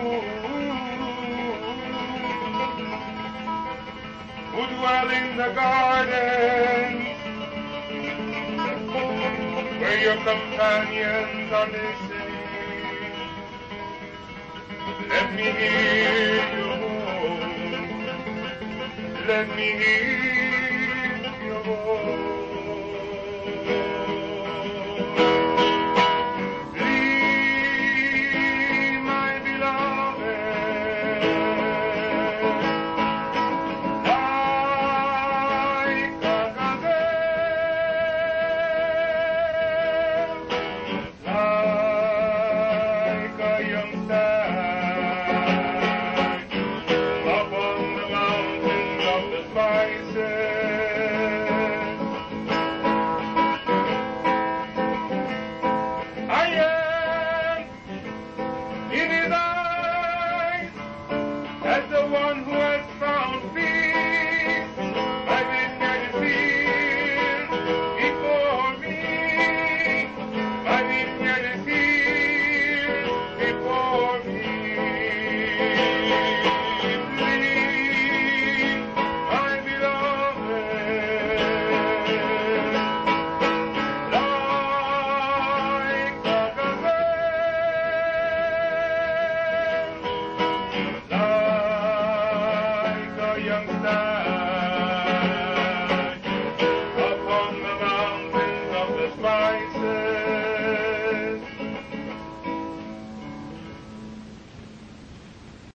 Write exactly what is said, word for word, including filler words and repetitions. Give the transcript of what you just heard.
who dwell in the garden where your companions are listening. Let me hear your voice. Let me hear your voice. As the one who has found peace, my vineyard is here before me. My vineyard is here before me. Please, my beloved, like a gazelle, young star.